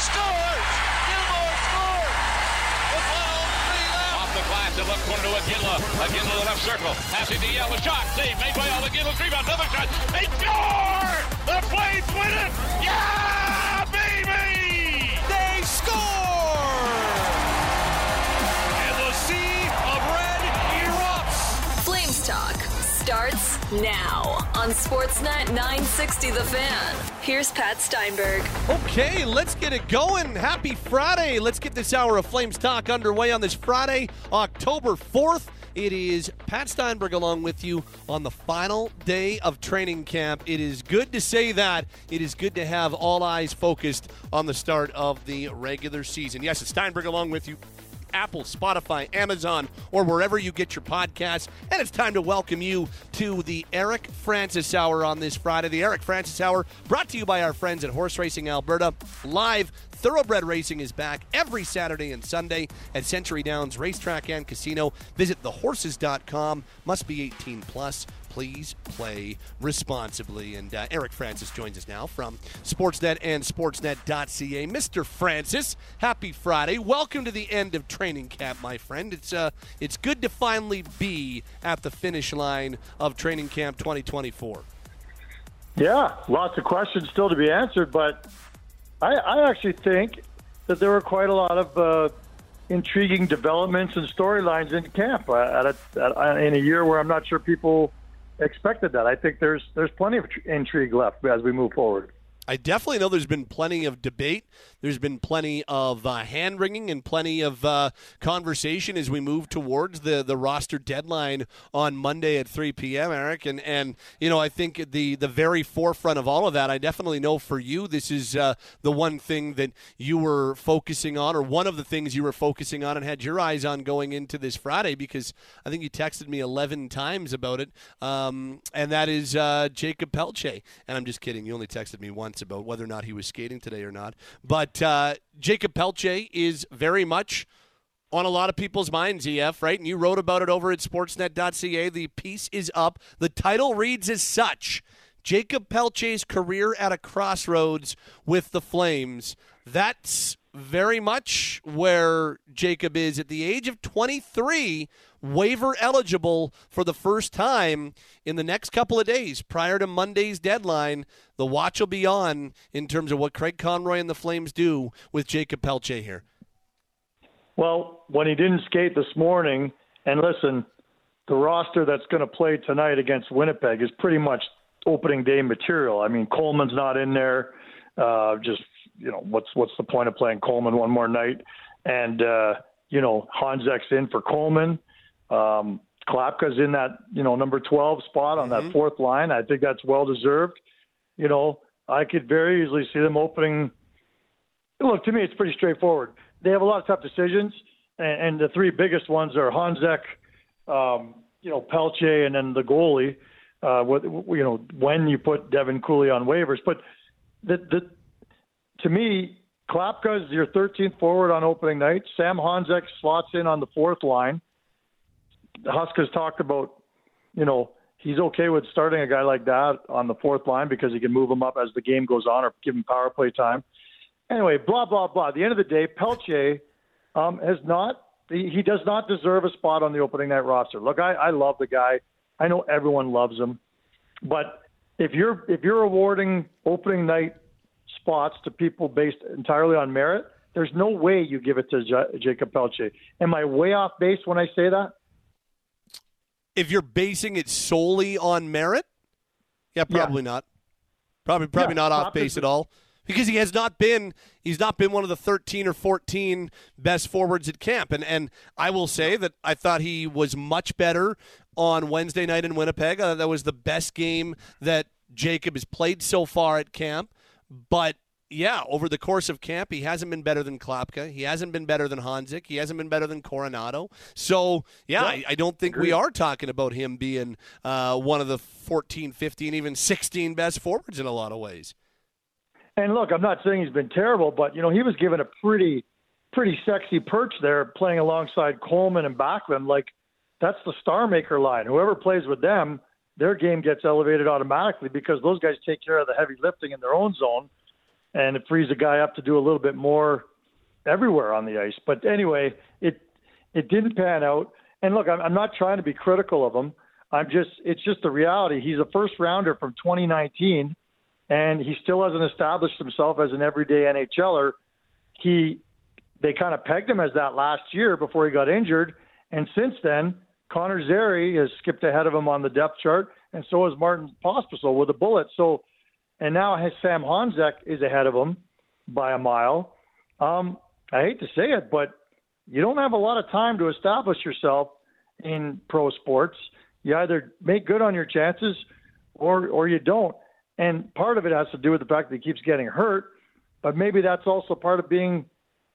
scores! Gilmore scores! With 1:03 left. Off the glass, the left corner to Iginla. Iginla to the left circle. Passing to Yell. A shot. Save made by Yell. Iginla. Rebound. Another shot. They score! The Flames win it! Yeah, baby! They score! And the sea of red erupts. Flames Talk starts now on Sportsnet 960 The Fan. Here's Pat Steinberg. Okay, let's get it going. Happy Friday. Let's get this hour of Flames Talk underway on this Friday, October 4th. It is Pat Steinberg along with you on the final day of training camp. It is good to say that. It is good to have all eyes focused on the start of the regular season. Yes, it's Steinberg along with you. Apple, Spotify, Amazon, or wherever you get your podcasts. And it's time to welcome you to the Eric Francis Hour on this Friday. The Eric Francis Hour brought to you by our friends at Horse Racing Alberta. Live thoroughbred racing is back every Saturday and Sunday at Century Downs Racetrack and Casino. Visit thehorses.com. Must be 18 plus. Please play responsibly. And Eric Francis joins us now from Sportsnet and Sportsnet.ca. Mr. Francis, happy Friday. Welcome to the end of training camp, my friend. It's good to finally be at the finish line of training camp 2024. Yeah, lots of questions still to be answered, but I actually think that there were quite a lot of intriguing developments and storylines in camp in a year where I'm not sure people expected that. I think there's plenty of intrigue left as we move forward. I definitely know there's been plenty of debate. There's been plenty of hand-wringing and plenty of conversation as we move towards the roster deadline on Monday at 3 p.m., Eric. And you know, I think the very forefront of all of that, I definitely know for you, this is the one thing that you were focusing on, or one of the things you were focusing on and had your eyes on going into this Friday, because I think you texted me 11 times about it, and that is Jakob Pelletier. And I'm just kidding. You only texted me once about whether or not he was skating today or not. But Jakob Pelletier is very much on a lot of people's minds, EF, right? And you wrote about it over at Sportsnet.ca. The piece is up. The title reads as such: Jakob Pelletier's career at a crossroads with the Flames. That's very much where Jakob is at the age of 23, waiver eligible for the first time in the next couple of days prior to Monday's deadline. The watch will be on in terms of what Craig Conroy and the Flames do with Jakob Pelletier here. Well, when he didn't skate this morning, and listen, the roster that's going to play tonight against Winnipeg is pretty much opening day material. I mean, Coleman's not in there. What's the point of playing Coleman one more night? And, Honzek's in for Coleman. Klapka's in that, number 12 spot on that fourth line. I think that's well-deserved. I could very easily see them opening. Look, to me, it's pretty straightforward. They have a lot of tough decisions, and the three biggest ones are Honzek, Pelletier, and then the goalie. When you put Devin Cooley on waivers. But to me, Klapka is your 13th forward on opening night. Sam Honzek slots in on the fourth line. The Huskers talked about, he's okay with starting a guy like that on the fourth line because he can move him up as the game goes on or give him power play time. Anyway, blah, blah, blah. At the end of the day, Pelletier he does not deserve a spot on the opening night roster. Look, I love the guy. I know everyone loves him. But if you're awarding opening night spots to people based entirely on merit, there's no way you give it to Jakob Pelletier. Am I way off base when I say that? If you're basing it solely on merit? Yeah, probably not. Probably not off base at all. Because he's not been one of the 13 or 14 best forwards at camp. And I will say that I thought he was much better on Wednesday night in Winnipeg. That was the best game that Jakob has played so far at camp. But yeah, over the course of camp, he hasn't been better than Klapka. He hasn't been better than Honzek. He hasn't been better than Coronado. So, yeah, I don't think we are talking about him being one of the 14, 15, even 16 best forwards in a lot of ways. And look, I'm not saying he's been terrible, but, he was given a pretty sexy perch there playing alongside Coleman and Backlund. Like, that's the star maker line. Whoever plays with them, their game gets elevated automatically because those guys take care of the heavy lifting in their own zone. and it frees a guy up to do a little bit more everywhere on the ice. But anyway, it didn't pan out. And look, I'm not trying to be critical of him. It's just the reality. He's a first rounder from 2019, and he still hasn't established himself as an everyday NHLer. They kind of pegged him as that last year before he got injured, and since then, Connor Zary has skipped ahead of him on the depth chart, and so has Martin Pospisil with a bullet. So, and now Sam Honzek is ahead of him by a mile. I hate to say it, but you don't have a lot of time to establish yourself in pro sports. You either make good on your chances or you don't. And part of it has to do with the fact that he keeps getting hurt, but maybe that's also part of being,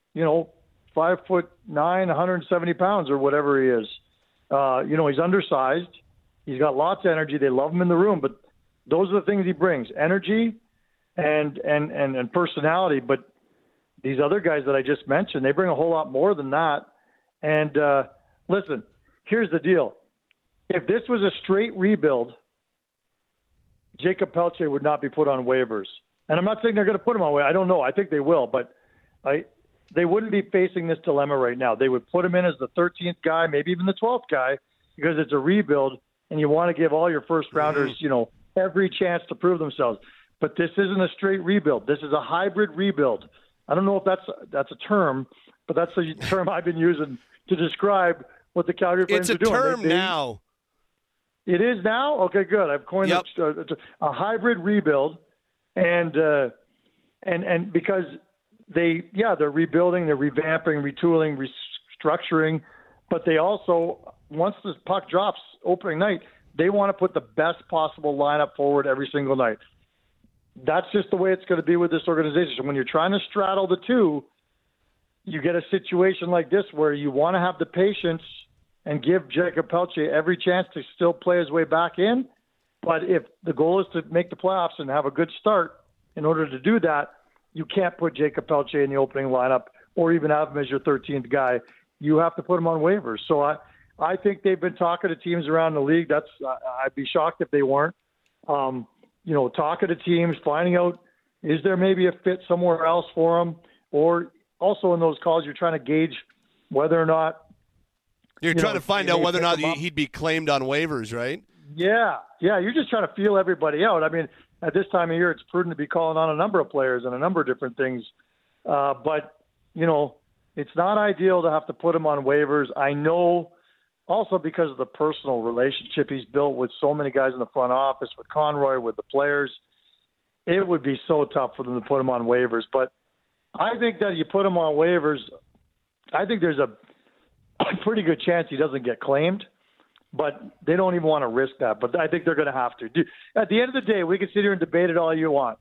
5'9", 170 pounds or whatever he is. He's undersized. He's got lots of energy. They love him in the room, but those are the things he brings: energy and personality. But these other guys that I just mentioned, they bring a whole lot more than that. And listen, here's the deal. If this was a straight rebuild, Jacob Pelletier would not be put on waivers. And I'm not saying they're going to put him on waivers. I don't know. I think they will, but they wouldn't be facing this dilemma right now. They would put him in as the 13th guy, maybe even the 12th guy, because it's a rebuild, and you want to give all your first rounders, every chance to prove themselves. But this isn't a straight rebuild. This is a hybrid rebuild. I don't know if that's a term, but that's the term I've been using to describe what the Calgary Flames are doing. It's a term now. It is now? Okay, good. I've coined a hybrid rebuild, and because they're rebuilding, they're revamping, retooling, restructuring, but they also, once the puck drops opening night, they want to put the best possible lineup forward every single night. That's just the way it's going to be with this organization. When you're trying to straddle the two, you get a situation like this where you want to have the patience and give Jacob Pelletier every chance to still play his way back in. But if the goal is to make the playoffs and have a good start, in order to do that, you can't put Jacob Pelletier in the opening lineup or even have him as your 13th guy. You have to put him on waivers. So I think they've been talking to teams around the league. I'd be shocked if they weren't. Talking to teams, finding out, is there maybe a fit somewhere else for him? Or also in those calls, you're trying to gauge whether or not You're trying to find out whether or not he'd be claimed on waivers, right? Yeah. You're just trying to feel everybody out. I mean, at this time of year, it's prudent to be calling on a number of players and a number of different things. But it's not ideal to have to put him on waivers. I know also because of the personal relationship he's built with so many guys in the front office, with Conroy, with the players, it would be so tough for them to put him on waivers. But I think that you put him on waivers, I think there's a pretty good chance he doesn't get claimed, but they don't even want to risk that. But I think they're going to have to. At the end of the day, we can sit here and debate it all you want.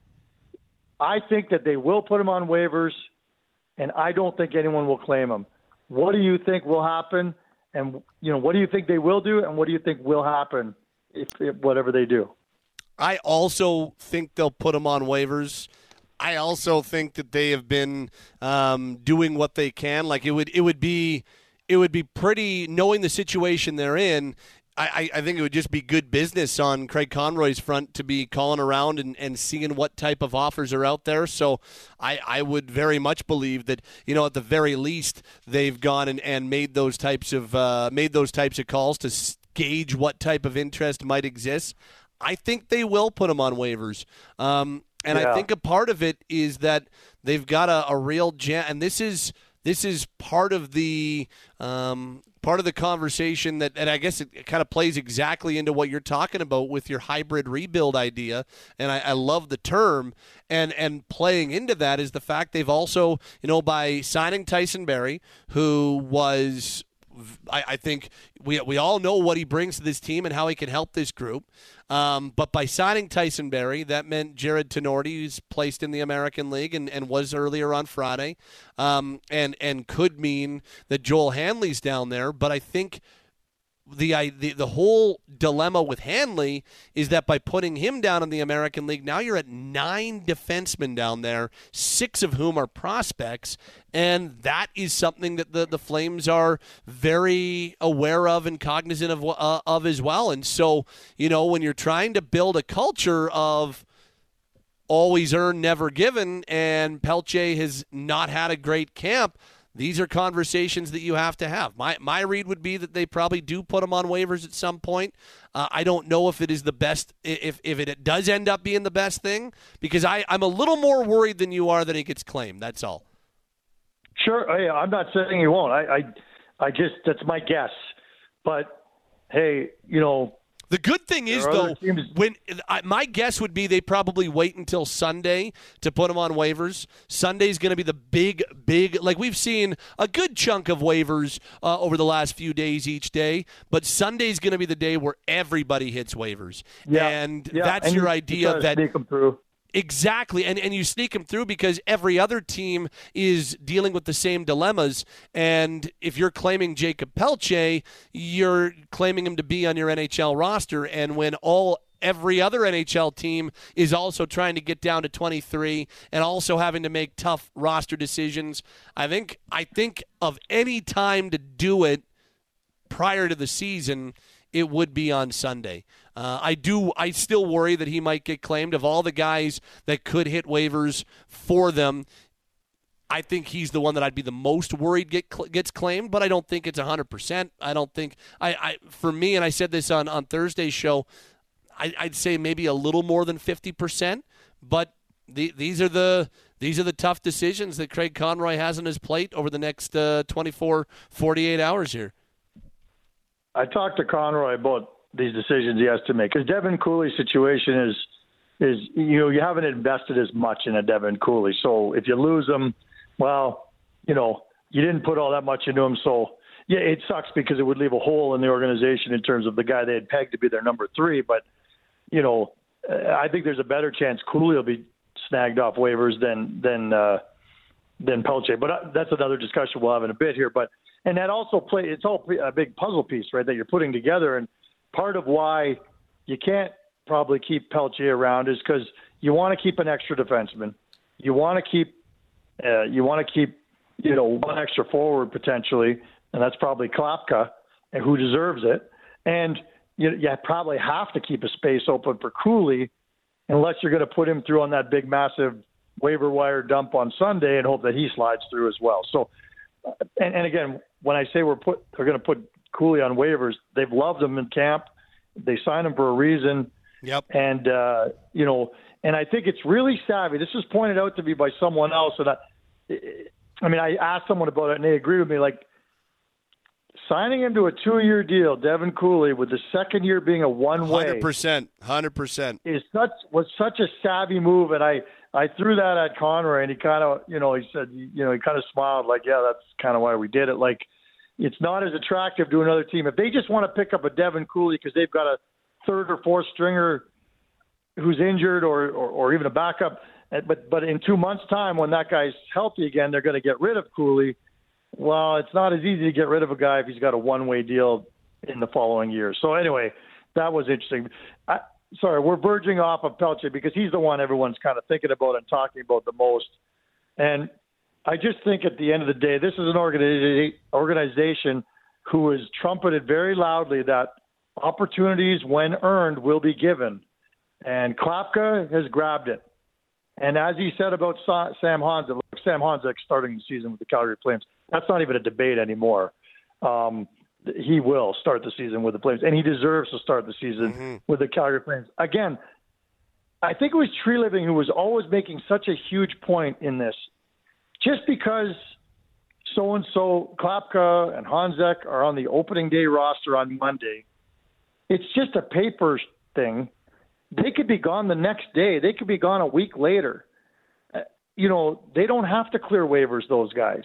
I think that they will put him on waivers, and I don't think anyone will claim him. What do you think will happen? And, what do you think they will do? And what do you think will happen if whatever they do? I also think they'll put him on waivers. I also think that they have been doing what they can. Like it would be pretty, knowing the situation they're in, I think it would just be good business on Craig Conroy's front to be calling around and seeing what type of offers are out there. So I would very much believe that, at the very least, they've gone and made those types of calls to gauge what type of interest might exist. I think they will put them on waivers. I think a part of it is that they've got a real and this is part of the conversation that, and I guess it kind of plays exactly into what you're talking about with your hybrid rebuild idea. And I love the term, and playing into that is the fact they've also, by signing Tyson Barrie, who was, I think we all know what he brings to this team and how he can help this group. But by signing Tyson Barrie, that meant Jared Tenorti, who's placed in the American League and was earlier on Friday, and could mean that Joel Hanley's down there. But I think the whole dilemma with Hanley is that by putting him down in the American League, now you're at 9 defensemen down there, 6 of whom are prospects, and that is something that the Flames are very aware of and cognizant of as well. And so, when you're trying to build a culture of always earned, never given, and Pelche has not had a great camp. These are conversations that you have to have. My read would be that they probably do put him on waivers at some point. I don't know if it is the best, if it does end up being the best thing, because I'm a little more worried than you are that he gets claimed. That's all. Sure. I'm not saying he won't. I just, that's my guess. But, hey, the good thing is, though, my guess would be they probably wait until Sunday to put him on waivers. Sunday's going to be the big, like we've seen a good chunk of waivers over the last few days each day, but Sunday's going to be the day where everybody hits waivers. That's your idea that sneak them through. Exactly, and you sneak them through because every other team is dealing with the same dilemmas, and if you're claiming Jacob Pelche, you're claiming him to be on your NHL roster, and when every other NHL team is also trying to get down to 23 and also having to make tough roster decisions, I think of any time to do it prior to the season, it would be on Sunday. I still worry that he might get claimed. Of all the guys that could hit waivers for them, I think he's the one that I'd be the most worried gets claimed, but I don't think it's 100%. I don't think for me, and I said this on Thursday's show, I'd say maybe a little more than 50%, but these are the tough decisions that Craig Conroy has on his plate over the next 24, 48 hours here. I talked to Conroy about these decisions he has to make, because Devin Cooley's situation is you haven't invested as much in a Devin Cooley. So if you lose him, well, you didn't put all that much into him. So yeah, it sucks because it would leave a hole in the organization in terms of the guy they had pegged to be their number 3. But I think there's a better chance Cooley will be snagged off waivers than Pelche. But that's another discussion we'll have in a bit here. And that also it's all a big puzzle piece, right, that you're putting together. And part of why you can't probably keep Pelche around is because you want to keep an extra defenseman. You want to keep one extra forward potentially, and that's probably Klapka, and who deserves it. And you probably have to keep a space open for Cooley, unless you're going to put him through on that big, massive waiver wire dump on Sunday and hope that he slides through as well. So, and again, when I say they're going to put Cooley on waivers, they've loved him in camp. They signed him for a reason. Yep. And, and I think it's really savvy. This was pointed out to me by someone else. And I asked someone about it, and they agreed with me. Like, signing him to a 2-year deal, Devin Cooley, with the second year being a one-way. 100%. Was such a savvy move. And I threw that at Conroy, and he kind of, he said, he kind of smiled like, yeah, that's kind of why we did it. Like, it's not as attractive to another team. If they just want to pick up a Devin Cooley because they've got a third or fourth stringer who's injured or even a backup, but in 2 months' time when that guy's healthy again, they're going to get rid of Cooley. Well, it's not as easy to get rid of a guy if he's got a one-way deal in the following year. So anyway, that was interesting. Sorry, we're verging off of Pelche because he's the one everyone's kind of thinking about and talking about the most. And I just think at the end of the day, this is an organization who has trumpeted very loudly that opportunities, when earned, will be given. And Klapka has grabbed it. And as he said about Sam Honzek, Sam Honzek starting the season with the Calgary Flames, that's not even a debate anymore. He will start the season with the Flames, and he deserves to start the season with the Calgary Flames. Again, I think it was Tree Living who was always making such a huge point in this. Just because so-and-so, Klapka and Honzek, are on the opening day roster on Monday, it's just a paper thing. They could be gone the next day. They could be gone a week later. They don't have to clear waivers, those guys.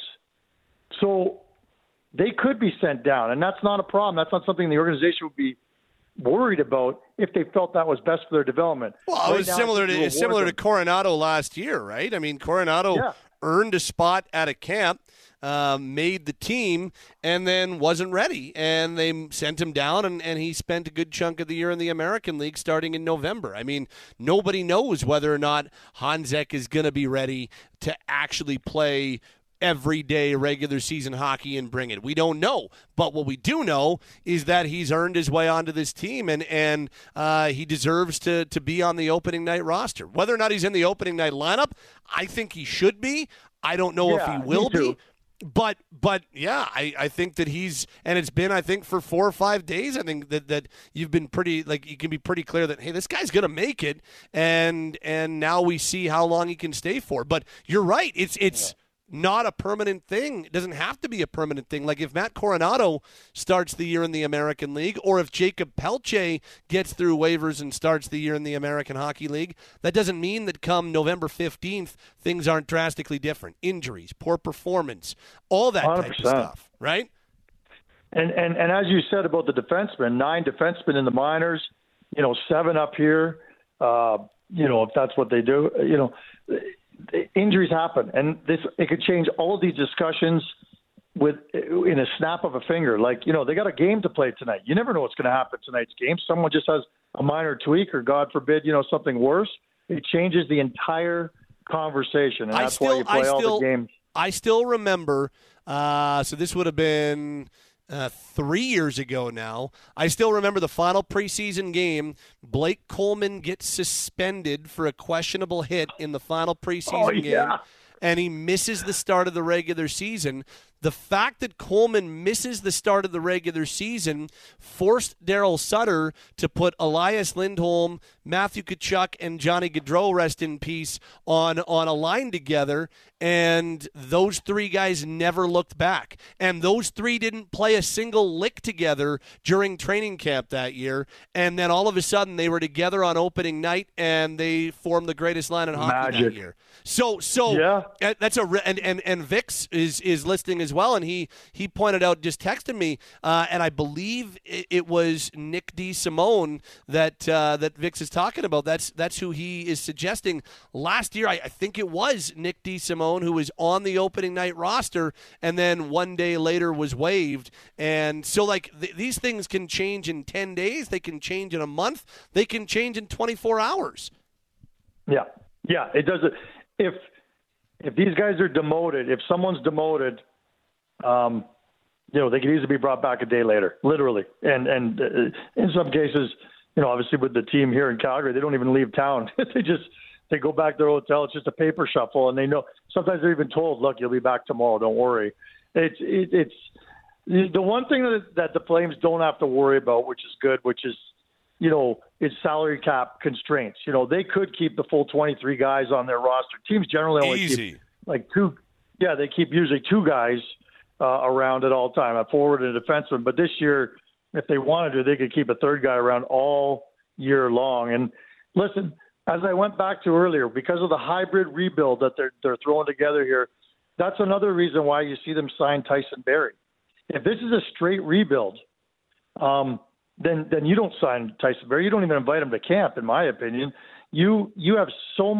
So they could be sent down, and that's not a problem. That's not something the organization would be worried about if they felt that was best for their development. Well, it was similar to Coronado last year, right? I mean, Coronado earned a spot at a camp, made the team, and then wasn't ready. And they sent him down, and he spent a good chunk of the year in the American League starting in November. I mean, nobody knows whether or not Honzek is going to be ready to actually play everyday regular season hockey and bring it. We don't know. But what we do know is that he's earned his way onto this team, and he deserves to be on the opening night roster. Whether or not he's in the opening night lineup, I think he should be. I don't know if he will be. But yeah, I think that he's, and it's been, I think, for 4 or 5 days, I think that you've been pretty, like, you can be pretty clear that, hey, this guy's going to make it, and now we see how long he can stay for. But you're right, it's not a permanent thing. It doesn't have to be a permanent thing. Like if Matt Coronado starts the year in the American League, or if Jacob Pelche gets through waivers and starts the year in the American Hockey League, that doesn't mean that come November 15th, things aren't drastically different. Injuries, poor performance, all that 100%. Type of stuff, right? And as you said about the defensemen, 9 defensemen in the minors, 7 up here, if that's what they do, injuries happen, and it could change all of these discussions in a snap of a finger. Like, they got a game to play tonight. You never know what's going to happen tonight's game. Someone just has a minor tweak, or God forbid, something worse. It changes the entire conversation, and that's why you play all the games. I still remember. So this would have been 3 years ago now. I still remember the final preseason game. Blake Coleman gets suspended for a questionable hit in the final preseason game, and he misses the start of the regular season. The fact that Coleman misses the start of the regular season forced Daryl Sutter to put Elias Lindholm, Matthew Tkachuk, and Johnny Gaudreau, rest in peace, on a line together, and those 3 guys never looked back. And those 3 didn't play a single lick together during training camp that year, and then all of a sudden they were together on opening night, and they formed the greatest line in hockey that year. So yeah. That's and Vix is listening as well, and he pointed out, just texted me, and I believe it was Nick DeSimone that Vix is talking about. That's who he is suggesting. Last year, I think it was Nick DeSimone who was on the opening night roster, and then one day later was waived. And so, like, these things can change in 10 days. They can change in a month. They can change in 24 hours. Yeah, it does. If these guys are demoted, if someone's demoted, they could easily be brought back a day later, literally. And in some cases, obviously with the team here in Calgary, they don't even leave town. They go back to their hotel. It's just a paper shuffle, and they know. Sometimes they're even told, "Look, you'll be back tomorrow. Don't worry." It's the one thing that the Flames don't have to worry about, which is good, which is, it's salary cap constraints. They could keep the full 23 guys on their roster. Teams generally only keep like 2. Yeah, they keep usually 2 guys around at all time, a forward and a defenseman. But this year, if they wanted to, they could keep a 3rd guy around all year long. And listen, as I went back to earlier, because of the hybrid rebuild that they're throwing together here, that's another reason why you see them sign Tyson Barrie. If this is a straight rebuild, then you don't sign Tyson Barrie. You don't even invite him to camp, in my opinion. You have so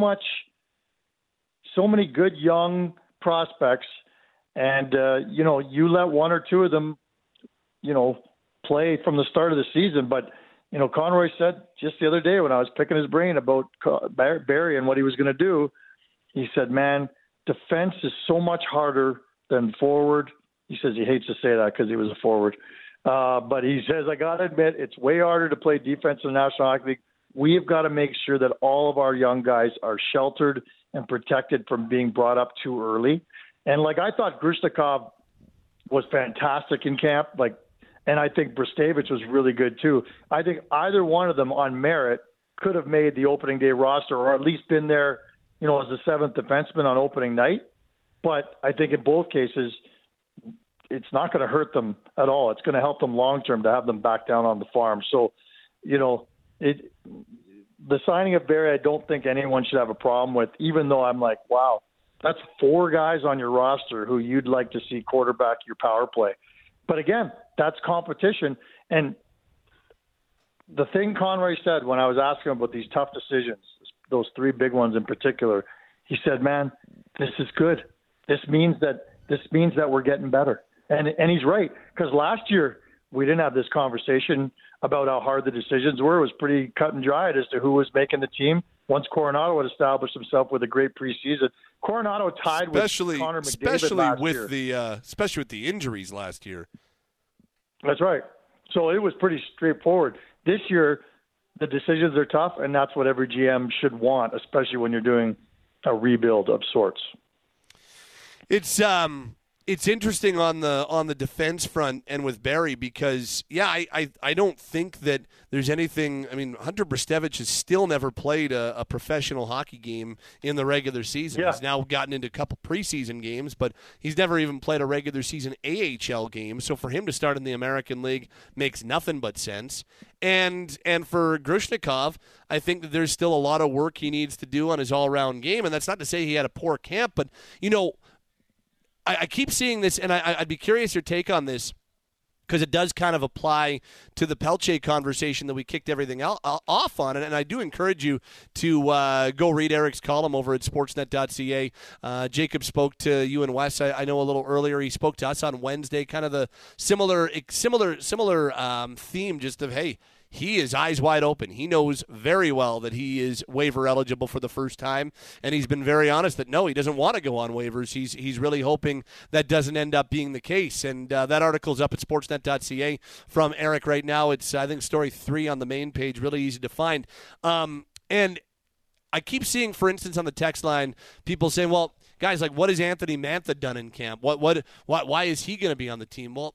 many good young prospects, and you let 1 or 2 of them, play from the start of the season. But Conroy said just the other day when I was picking his brain about Barrie and what he was going to do, he said, "Man, defense is so much harder than forward." He says he hates to say that because he was a forward. But he says, "I got to admit, it's way harder to play defense in the National Hockey League. We have got to make sure that all of our young guys are sheltered and protected from being brought up too early." And I thought Grushnikov was fantastic in camp. And I think Brestevich was really good too. I think either one of them on merit could have made the opening day roster, or at least been there, as a 7th defenseman on opening night. But I think in both cases, it's not going to hurt them at all. It's going to help them long term to have them back down on the farm. So, the signing of Barrie, I don't think anyone should have a problem with, even though I'm like, wow, that's 4 guys on your roster who you'd like to see quarterback your power play. But again, that's competition. And the thing Conroy said when I was asking him about these tough decisions, those 3 big ones in particular, he said, "Man, this is good. This means that we're getting better." And he's right, because last year we didn't have this conversation about how hard the decisions were. It was pretty cut and dried as to who was making the team once Coronado had established himself with a great preseason. Coronado tied with Connor McDavid last year. Especially with the injuries last year. That's right. So it was pretty straightforward. This year, the decisions are tough, and that's what every GM should want, especially when you're doing a rebuild of sorts. It's interesting on the defense front and with Barrie because, I don't think that there's anything. I mean, Hunter Brzustewicz has still never played a professional hockey game in the regular season. Yeah. He's now gotten into a couple preseason games, but he's never even played a regular season AHL game. So for him to start in the American League makes nothing but sense. And for Grushnikov, I think that there's still a lot of work he needs to do on his all-around game. And that's not to say he had a poor camp, but, I keep seeing this, and I'd be curious your take on this because it does kind of apply to the Pelche conversation that we kicked everything off on. And I do encourage you to go read Eric's column over at sportsnet.ca. Jacob spoke to you and Wes, I know, a little earlier. He spoke to us on Wednesday, kind of the similar theme just of, hey, he is eyes wide open. He knows very well that he is waiver eligible for the first time, and he's been very honest that no, he doesn't want to go on waivers. He's really hoping that doesn't end up being the case. And that article's up at sportsnet.ca from Eric right now. It's, I think, story 3 on the main page, really easy to find. And I keep seeing, for instance, on the text line, people saying, well, guys, like, what has Anthony Mantha done in camp? Why is he going to be on the team? Well,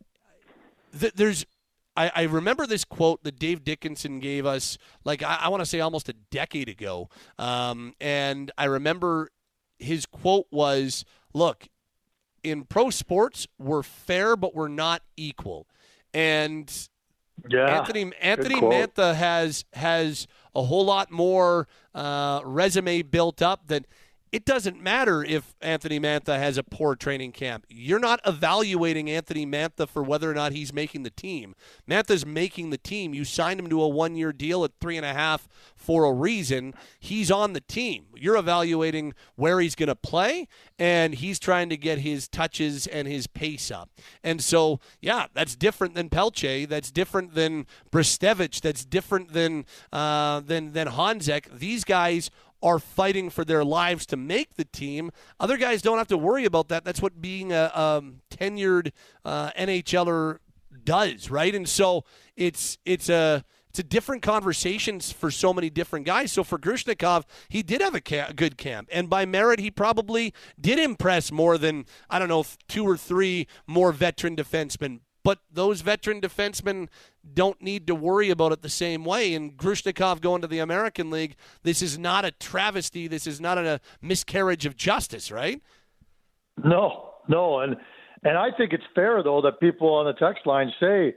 I remember this quote that Dave Dickinson gave us, like, I want to say almost a decade ago. And I remember his quote was, look, in pro sports, we're fair, but we're not equal. And Anthony Mantha has a whole lot more resume built up that it doesn't matter if Anthony Mantha has a poor training camp. You're not evaluating Anthony Mantha for whether or not he's making the team. Mantha's making the team. You signed him to a 1-year deal at $3.5 for a reason. He's on the team. You're evaluating where he's going to play, and he's trying to get his touches and his pace up. And so, that's different than Pelche. That's different than Brzustewicz. That's different than Honzek. These guys are fighting for their lives to make the team. Other guys don't have to worry about that. That's what being a tenured NHLer does, right? And so it's a different conversations for so many different guys. So for Grushnikov, he did have a good camp. And by merit, he probably did impress more than, 2 or 3 more veteran defensemen. But those veteran defensemen don't need to worry about it the same way. And Grushnikov going to the American League, this is not a travesty. This is not a miscarriage of justice, right? No. And I think it's fair, though, that people on the text line say,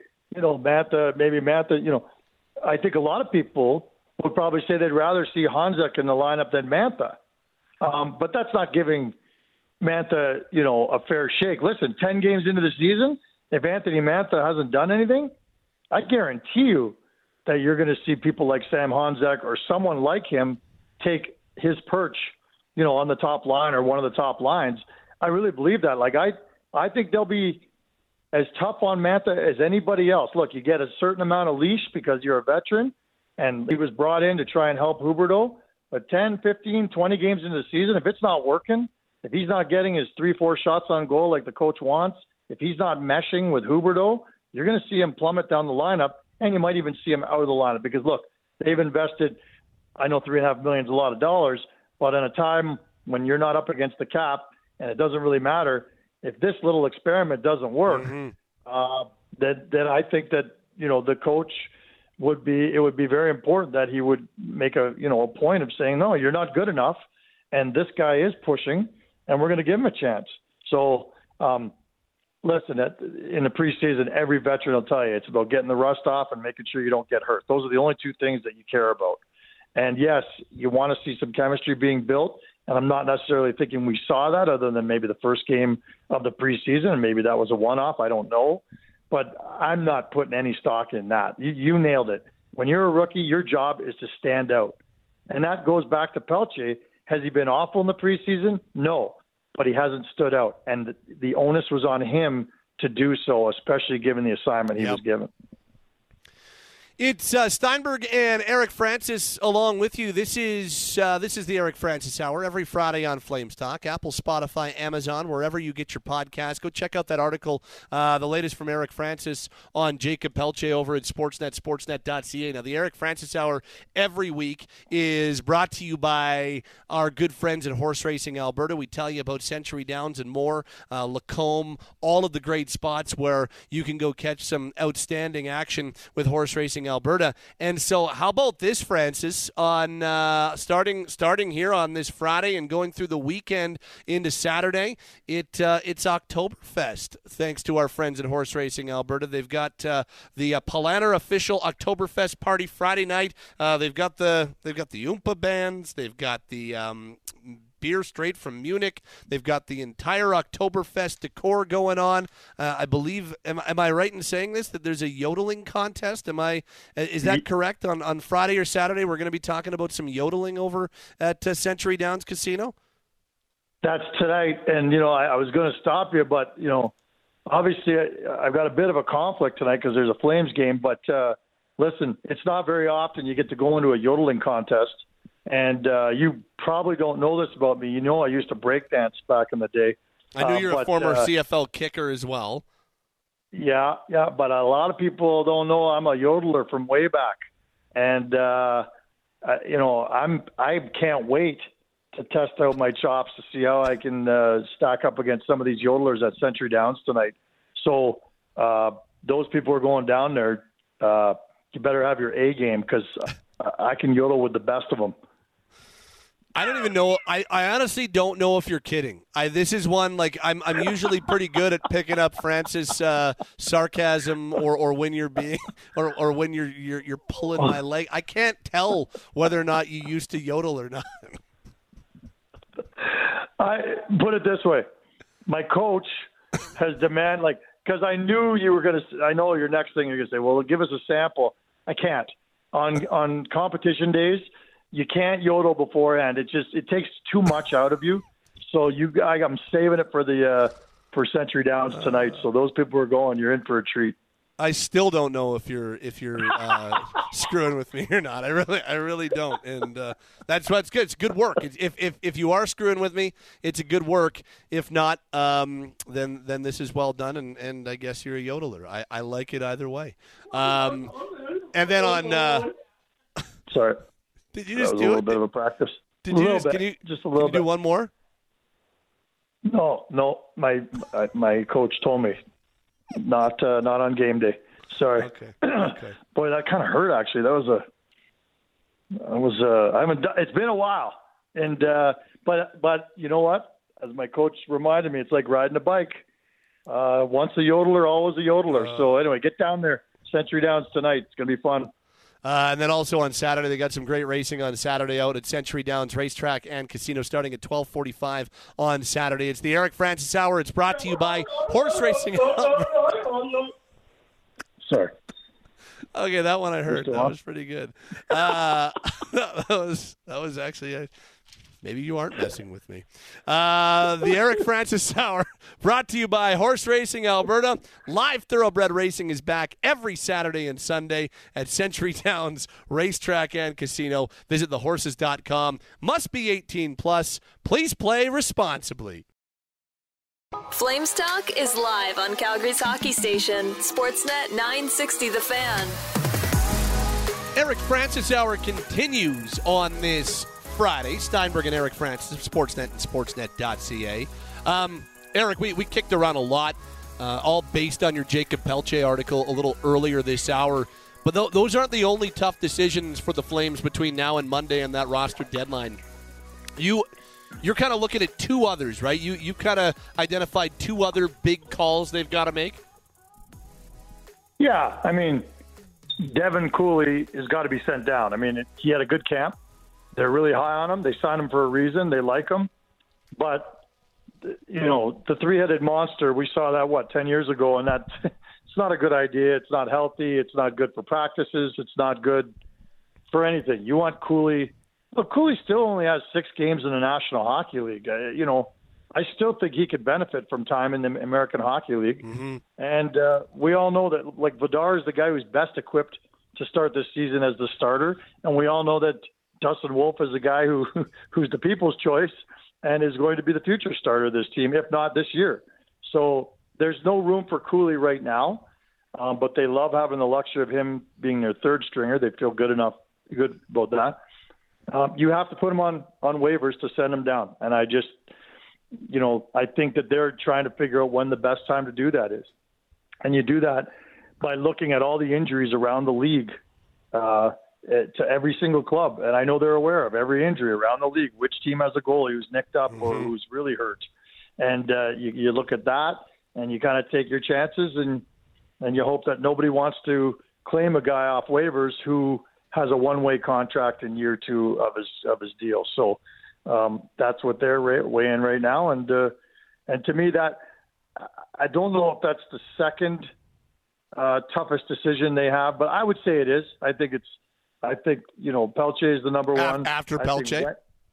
Mantha, I think a lot of people would probably say they'd rather see Honzek in the lineup than Mantha. But that's not giving Mantha, a fair shake. Listen, 10 games into the season, if Anthony Mantha hasn't done anything, I guarantee you that you're going to see people like Sam Honzek or someone like him take his perch, on the top line or one of the top lines. I really believe that. Like, I think they'll be as tough on Mantha as anybody else. Look, you get a certain amount of leash because you're a veteran, and he was brought in to try and help Huberdeau. But 10, 15, 20 games into the season, if it's not working, if he's not getting his 3-4 shots on goal like the coach wants, if he's not meshing with Huberdeau, you're going to see him plummet down the lineup, and you might even see him out of the lineup because, look, they've invested, I know $3.5 million is a lot of dollars, but in a time when you're not up against the cap and it doesn't really matter, if this little experiment doesn't work, then I think that, the coach would be very important that he would make a point of saying, no, you're not good enough, and this guy is pushing, and we're going to give him a chance. So, listen, in the preseason, every veteran will tell you it's about getting the rust off and making sure you don't get hurt. Those are the only 2 things that you care about. And, yes, you want to see some chemistry being built, and I'm not necessarily thinking we saw that other than maybe the first game of the preseason, and maybe that was a one-off. I don't know. But I'm not putting any stock in that. You nailed it. When you're a rookie, your job is to stand out. And that goes back to Pelche. Has he been awful in the preseason? No. But he hasn't stood out. And the onus was on him to do so, especially given the assignment he was given. It's Steinberg and Eric Francis along with you. This is the Eric Francis Hour every Friday on Flames Talk, Apple, Spotify, Amazon, wherever you get your podcast. Go check out that article, the latest from Eric Francis on Jacob Pelche over at Sportsnet, sportsnet.ca. Now, the Eric Francis Hour every week is brought to you by our good friends at Horse Racing Alberta. We tell you about Century Downs and more, Lacombe, all of the great spots where you can go catch some outstanding action with Horse Racing Alberta. And so how about this, Francis, on starting here on this Friday and going through the weekend into Saturday, it's Oktoberfest, thanks to our friends at Horse Racing Alberta. They've got the Polaner official Oktoberfest party Friday night. They've got the Oompa bands, they've got the beer straight from Munich. They've got the entire Oktoberfest decor going on. I believe, am I right in saying this, that there's a yodeling contest? Is that correct? On Friday or Saturday, we're going to be talking about some yodeling over at Century Downs Casino? That's tonight, and, I was going to stop you, but, obviously I've got a bit of a conflict tonight because there's a Flames game, but listen, it's not very often you get to go into a yodeling contest. And you probably don't know this about me. I used to break dance back in the day. I know you're a former CFL kicker as well. Yeah, but a lot of people don't know I'm a yodeler from way back. And, I can't wait to test out my chops to see how I can stack up against some of these yodelers at Century Downs tonight. So those people are going down there. You better have your A game because I can yodel with the best of them. I don't even know. I honestly don't know if you're kidding. This is one, like, I'm usually pretty good at picking up Francis sarcasm or when you're being or when you're pulling my leg. I can't tell whether or not you used to yodel or not. I put it this way: my coach has demanded, because I knew you were going to. I know your next thing you're going to say, well, give us a sample. I can't on competition days. You can't yodel beforehand. It takes too much out of you. So I'm saving it for Century Downs tonight. So those people are going. You're in for a treat. I still don't know if you're screwing with me or not. I really don't. And that's what's good. It's good work. If you are screwing with me, it's a good work. If not, then this is well done. And I guess you're a yodeler. I like it either way. And then on. Sorry. Did you just do a little bit of a practice? Did you just, can you just a little bit? Do one more? No. My coach told me not on game day. Sorry. Okay. Boy, that kind of hurt. Actually, I haven't. It's been a while, and but you know what? As my coach reminded me, it's like riding a bike. Once a yodeler, always a yodeler. So anyway, get down there, Century Downs tonight. It's gonna be fun. And then also on Saturday, they got some great racing on Saturday out at Century Downs Racetrack and Casino starting at 12:45 on Saturday. It's the Eric Francis Hour. It's brought to you by Horse Racing. Sorry. Okay, that one I heard. That was pretty good. that was actually maybe you aren't messing with me. The Eric Francis Hour brought to you by Horse Racing Alberta. Live thoroughbred racing is back every Saturday and Sunday at Century Downs Racetrack and Casino. Visit thehorses.com. Must be 18 plus. Please play responsibly. Flames Talk is live on Calgary's hockey station, Sportsnet 960 The Fan. Eric Francis Hour continues on this Friday. Steinberg and Eric Francis of Sportsnet and sportsnet.ca. Eric, we kicked around a lot, all based on your Jacob Pelche article a little earlier this hour. But those aren't the only tough decisions for the Flames between now and Monday and that roster deadline. You're kind of looking at two others, right? You kind of identified two other big calls they've got to make. Yeah, I mean, Devin Cooley has got to be sent down. I mean, he had a good camp. They're really high on him. They signed him for a reason. They like him. But, the three-headed monster, we saw that, 10 years ago, and that it's not a good idea. It's not healthy. It's not good for practices. It's not good for anything. You want Cooley. Look, Cooley still only has 6 games in the National Hockey League. I still think he could benefit from time in the American Hockey League. Mm-hmm. And we all know that, Vladar is the guy who's best equipped to start this season as the starter. And we all know that Dustin Wolf is a guy who's the people's choice and is going to be the future starter of this team, if not this year. So there's no room for Cooley right now, but they love having the luxury of him being their third stringer. They feel good about that. You have to put him on waivers to send him down. And I just, I think that they're trying to figure out when the best time to do that is. And you do that by looking at all the injuries around the league to every single club. And I know they're aware of every injury around the league, which team has a goalie who's nicked up or who's really hurt. And you look at that and you kind of take your chances and you hope that nobody wants to claim a guy off waivers who has a one-way contract in year 2 of his deal. So that's what they're weighing right now. And to me, that I don't know if that's the second toughest decision they have, but I would say it is. I think Pelche is the number one after Pelche.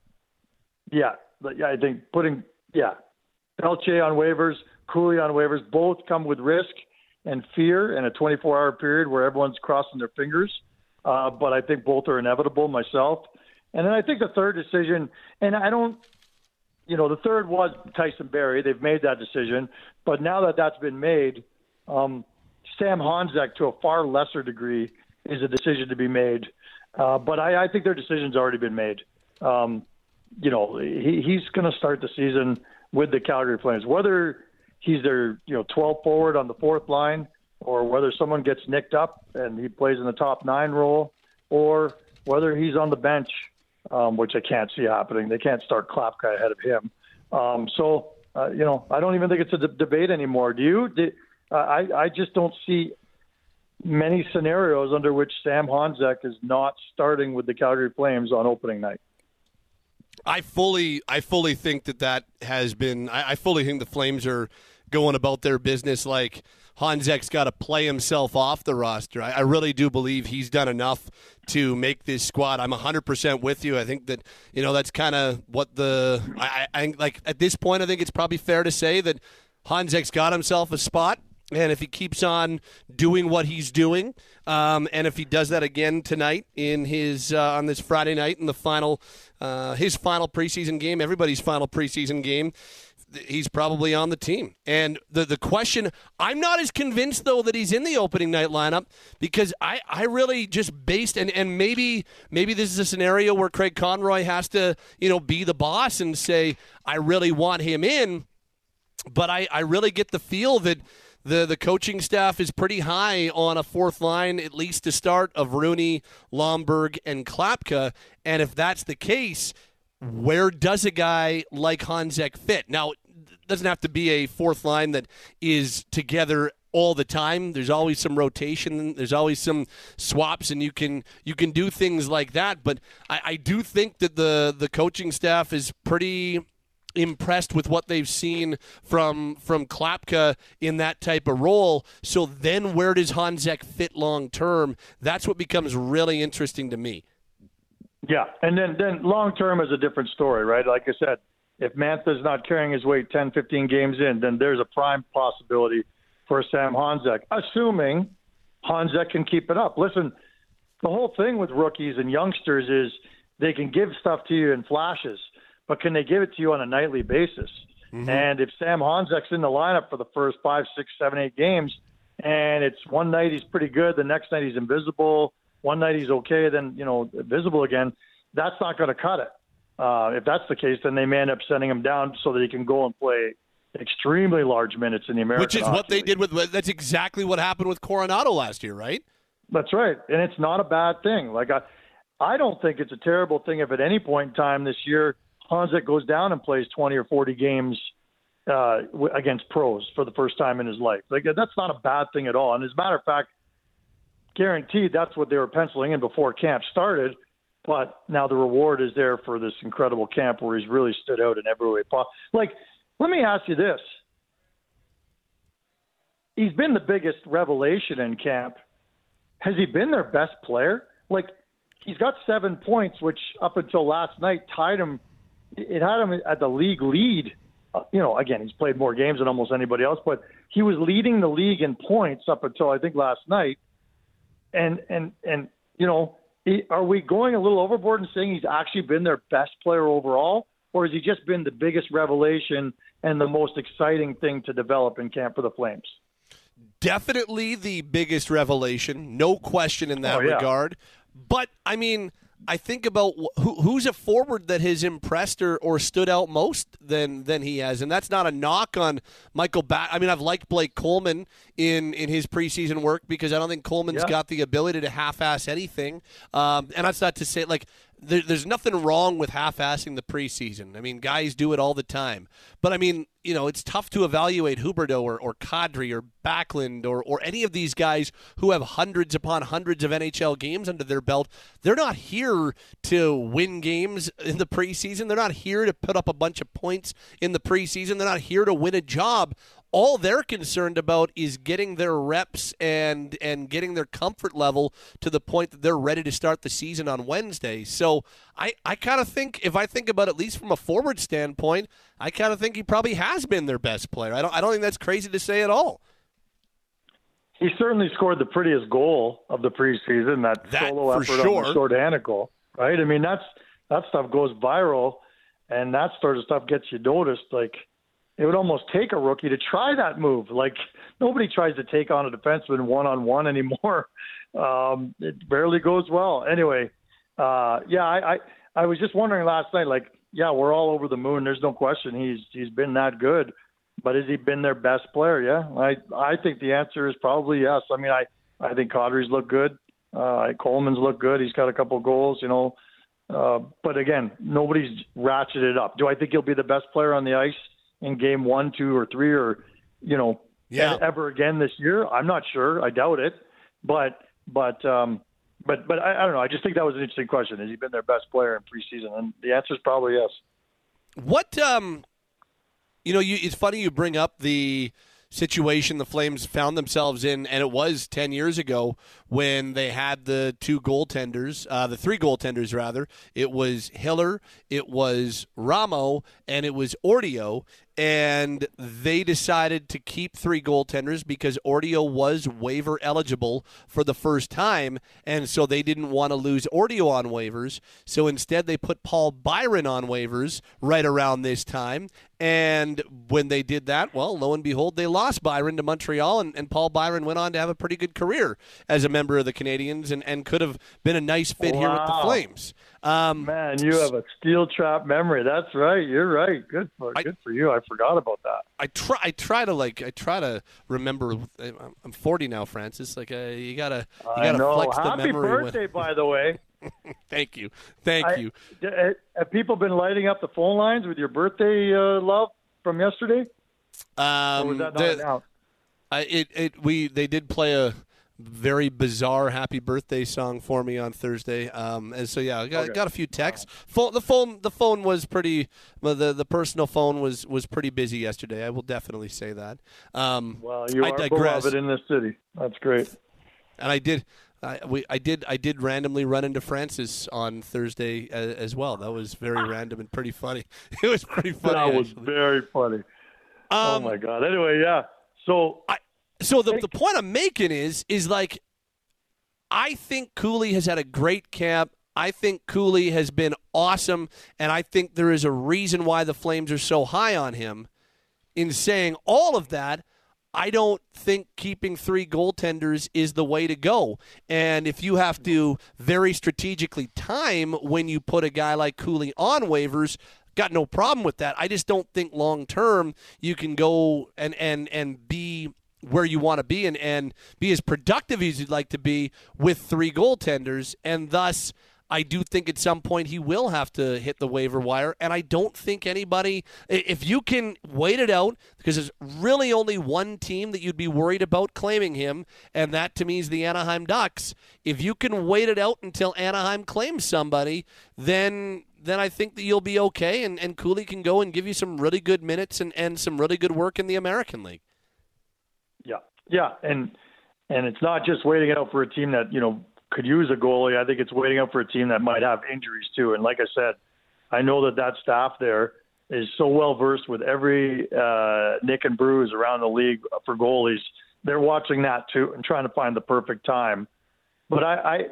I think Pelche on waivers, Cooley on waivers, both come with risk and fear in a 24-hour period where everyone's crossing their fingers. But I think both are inevitable myself. And then I think the third decision, and the third was Tyson Barrie. They've made that decision. But now that that's been made, Sam Honzek, to a far lesser degree, is a decision to be made. But I think their decision's already been made. He's going to start the season with the Calgary Flames. Whether he's their 12th forward on the fourth line, or whether someone gets nicked up and he plays in the top 9 role, or whether he's on the bench, which I can't see happening. They can't start Klapka ahead of him. I don't even think it's a debate anymore. Do you? I just don't see many scenarios under which Sam Honzek is not starting with the Calgary Flames on opening night. I fully think that has been. I fully think the Flames are going about their business like Honzek's got to play himself off the roster. I really do believe he's done enough to make this squad. I'm 100% with you. I think that, that's kind of what I like at this point. I think it's probably fair to say that Honzek's got himself a spot. And if he keeps on doing what he's doing, and if he does that again tonight in his on this Friday night in the final, his final preseason game, everybody's final preseason game, he's probably on the team. And the question, I'm not as convinced, though, that he's in the opening night lineup, because I really just based, and maybe this is a scenario where Craig Conroy has to, be the boss and say, I really want him in, but I really get the feel that the coaching staff is pretty high on a fourth line, at least to start, of Rooney, Lomberg, and Klapka. And if that's the case, where does a guy like Honzek fit? Now, it doesn't have to be a fourth line that is together all the time. There's always some rotation. There's always some swaps, and you can do things like that. But I do think that the coaching staff is pretty impressed with what they've seen from Klapka in that type of role. So then where does Honzek fit long term? That's what becomes really interesting to me. Yeah, and then long term is a different story, right? Like I said, if Mantha's not carrying his weight 10, 15 games in, then there's a prime possibility for Sam Honzek, assuming Honzek can keep it up. Listen, the whole thing with rookies and youngsters is they can give stuff to you in flashes, but can they give it to you on a nightly basis? Mm-hmm. And if Sam Honzek's in the lineup for the first 5, 6, 7, 8 games, and it's one night he's pretty good, the next night he's invisible, one night he's okay, then, visible again, that's not going to cut it. If that's the case, then they may end up sending him down so that he can go and play extremely large minutes in the American Which is Hockey what they did that's exactly what happened with Coronado last year, right? That's right. And it's not a bad thing. Like, I don't think it's a terrible thing if at any point in time this year Honzek goes down and plays 20 or 40 games against pros for the first time in his life. Like, that's not a bad thing at all. And as a matter of fact, guaranteed that's what they were penciling in before camp started. But now the reward is there for this incredible camp where he's really stood out in every way possible. Like, let me ask you this. He's been the biggest revelation in camp. Has he been their best player? Like, he's got 7 points, which up until last night tied him. It had him at the league lead. Again, he's played more games than almost anybody else, but he was leading the league in points up until I think last night. And you know, are we going a little overboard and saying he's actually been their best player overall, or has he just been the biggest revelation and the most exciting thing to develop in camp for the Flames? Definitely the biggest revelation, no question in that regard. But, I mean, I think about who's a forward that has impressed or stood out most than he has, and that's not a knock on Michael I mean, I've liked Blake Coleman in his preseason work because I don't think Coleman's got the ability to half-ass anything, and that's not to say, like, there's nothing wrong with half-assing the preseason. I mean, guys do it all the time. But, I mean, you know, it's tough to evaluate Huberdeau or Kadri or Backlund or any of these guys who have hundreds upon hundreds of NHL games under their belt. They're not here to win games in the preseason. They're not here to put up a bunch of points in the preseason. They're not here to win a job. All they're concerned about is getting their reps and getting their comfort level to the point that they're ready to start the season on Wednesday. So I kind of think, if I think about it, at least from a forward standpoint, I kind of think he probably has been their best player. I don't think that's crazy to say at all. He certainly scored the prettiest goal of the preseason, that solo effort on the shorthanded goal, right? I mean, that stuff goes viral, and that sort of stuff gets you noticed. Like, it would almost take a rookie to try that move. Like, nobody tries to take on a defenseman one-on-one anymore. It barely goes well. Anyway, I was just wondering last night, like, yeah, we're all over the moon. There's no question he's been that good. But has he been their best player? Yeah, I think the answer is probably yes. I mean, I think Kadri's looked good. Coleman's looked good. He's got a couple goals, you know. But, again, nobody's ratcheted up. Do I think he'll be the best player on the ice in game 1, 2, or 3, or, you know, ever again this year? I'm not sure. I doubt it. But I don't know. I just think that was an interesting question. Has he been their best player in preseason? And the answer is probably yes. What, you know, it's funny you bring up the situation the Flames found themselves in, and it was 10 years ago when they had the three goaltenders, rather. It was Hiller, it was Ramo, and it was Ortio. And they decided to keep three goaltenders because Ortio was waiver eligible for the first time, and so they didn't want to lose Ortio on waivers. So instead they put Paul Byron on waivers right around this time. And when they did that, well, lo and behold, they lost Byron to Montreal, and Paul Byron went on to have a pretty good career as a member of the Canadiens and could have been a nice fit here with the Flames. Man, you have a steel trap memory. That's right. You're right. Good for you. I forgot about that. I try to remember. I'm 40 now, Francis. Like you gotta flex the Happy memory. Happy birthday, by the way. Thank you. Have people been lighting up the phone lines with your birthday love from yesterday? Or was that not announced? They did play a very bizarre happy birthday song for me on Thursday, and so I got a few texts. The phone was pretty. The personal phone was pretty busy yesterday. I will definitely say that. Well, you are beloved in this city. That's great. And I did randomly run into Francis on Thursday as well. That was very random and pretty funny. It was pretty funny. That was very funny. Oh my God. Anyway, yeah. So the point I'm making is like, I think Cooley has had a great camp. I think Cooley has been awesome, and I think there is a reason why the Flames are so high on him. In saying all of that, I don't think keeping three goaltenders is the way to go. And if you have to very strategically time when you put a guy like Cooley on waivers, got no problem with that. I just don't think long-term you can go and be where you want to be and be as productive as you'd like to be with three goaltenders. And thus, I do think at some point he will have to hit the waiver wire. And I don't think anybody, if you can wait it out, because there's really only one team that you'd be worried about claiming him, and that to me is the Anaheim Ducks. If you can wait it out until Anaheim claims somebody, then I think that you'll be okay, and Cooley can go and give you some really good minutes and some really good work in the American League. Yeah, and it's not just waiting out for a team that, could use a goalie. I think it's waiting out for a team that might have injuries too. And like I said, I know that staff there is so well versed with every nick and bruise around the league for goalies. They're watching that too and trying to find the perfect time But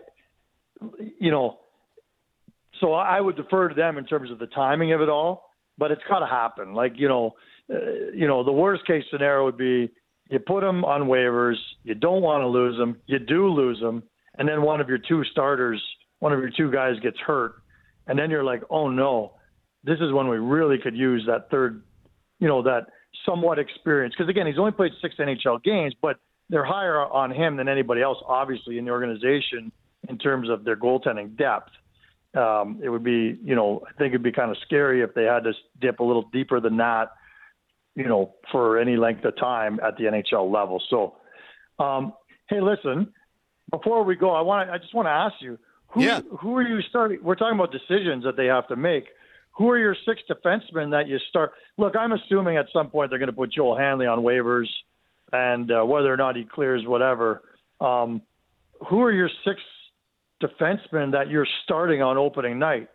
so I would defer to them in terms of the timing of it all. But it's got to happen. The worst case scenario would be you put them on waivers, you don't want to lose them, you do lose them, and then one of your two starters, one of your two guys gets hurt, and then you're like, oh no, this is when we really could use that third, that somewhat experience. Because again, he's only played 6 NHL games, but they're higher on him than anybody else, obviously, in the organization in terms of their goaltending depth. It would be, I think it'd be kind of scary if they had to dip a little deeper than that, for any length of time at the NHL level. So, hey, listen, before we go, I just want to ask you, who are you starting? We're talking about decisions that they have to make. Who are your 6 defensemen that you start? Look, I'm assuming at some point they're going to put Joel Hanley on waivers, and whether or not he clears, whatever. Who are your 6 defensemen that you're starting on opening night?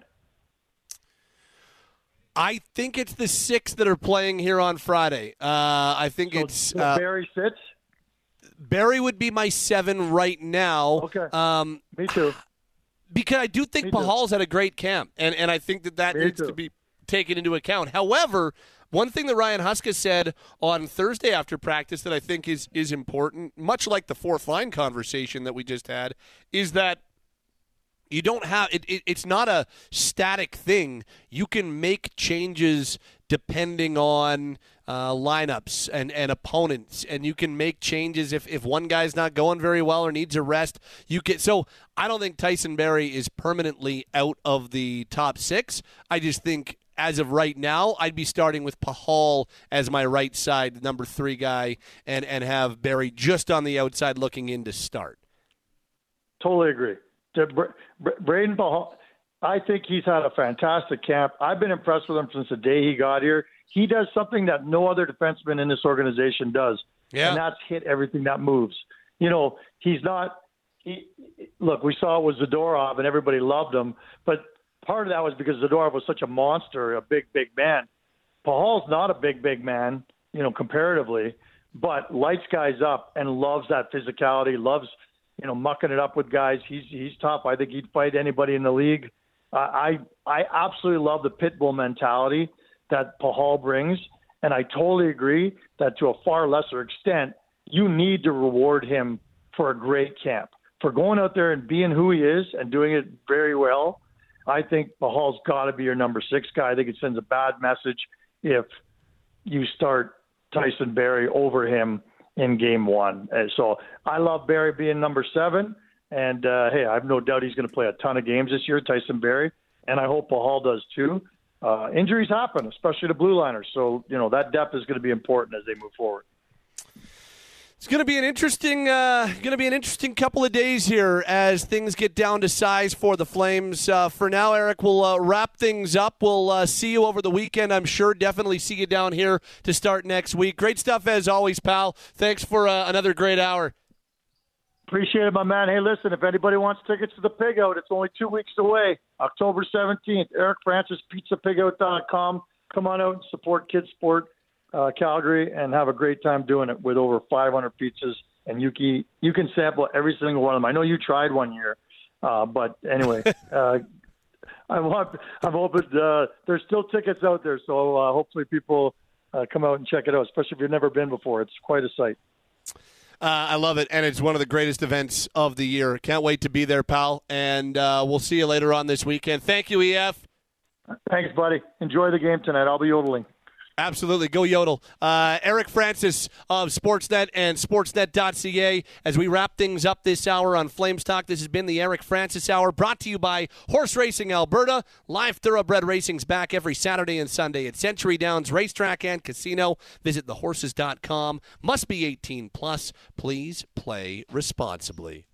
I think it's the 6 that are playing here on Friday. I think it's Barry sits. Barry would be my 7 right now. Okay. Me too. Because I do think Pahal's had a great camp, and I think that needs to be taken into account. However, one thing that Ryan Huska said on Thursday after practice that I think is important, much like the fourth line conversation that we just had, is that you don't have it's not a static thing. You can make changes depending on lineups and opponents, and you can make changes if one guy's not going very well or needs a rest. So I don't think Tyson Barrie is permanently out of the top 6. I just think as of right now, I'd be starting with Pahal as my right side number 3 guy, and have Barrie just on the outside looking in to start. Totally agree. Braden Pahal, I think he's had a fantastic camp. I've been impressed with him since the day he got here. He does something that no other defenseman in this organization does, and that's hit everything that moves. He's not – look, we saw it with Zadorov, and everybody loved him, but part of that was because Zadorov was such a monster, a big, big man. Pahal's not a big, big man, comparatively, but lights guys up and loves that physicality, loves – mucking it up with guys. He's tough. I think he'd fight anybody in the league. I absolutely love the pit bull mentality that Pahal brings, and I totally agree that to a far lesser extent, you need to reward him for a great camp. For going out there and being who he is and doing it very well, I think Pahal's got to be your number 6 guy. I think it sends a bad message if you start Tyson Barrie over him in game 1. And so I love Barrie being number 7. And, hey, I have no doubt he's going to play a ton of games this year, Tyson Barrie. And I hope Pahal does too. Injuries happen, especially to blue liners. So, that depth is going to be important as they move forward. It's going to be an interesting couple of days here as things get down to size for the Flames. For now, Eric, we'll wrap things up. We'll see you over the weekend, I'm sure. Definitely see you down here to start next week. Great stuff as always, pal. Thanks for another great hour. Appreciate it, my man. Hey, listen, if anybody wants tickets to the Pig Out, it's only 2 weeks away, October 17th. Eric Francis, PizzaPigOut.com. Come on out and support Kids Sport Calgary and have a great time doing it with over 500 pizzas. And you can sample every single one of them. I know you tried one year, but anyway, I'm hoping there's still tickets out there. So hopefully people come out and check it out, especially if you've never been before. It's quite a sight. I love it, and it's one of the greatest events of the year. Can't wait to be there, pal, and we'll see you later on this weekend. Thank you, EF. Thanks, buddy. Enjoy the game tonight. I'll be yodeling. Absolutely. Go Yodel. Eric Francis of Sportsnet and Sportsnet.ca. As we wrap things up this hour on Flames Talk, this has been the Eric Francis Hour, brought to you by Horse Racing Alberta. Live thoroughbred racing's back every Saturday and Sunday at Century Downs Racetrack and Casino. Visit thehorses.com. Must be 18 plus. Please play responsibly.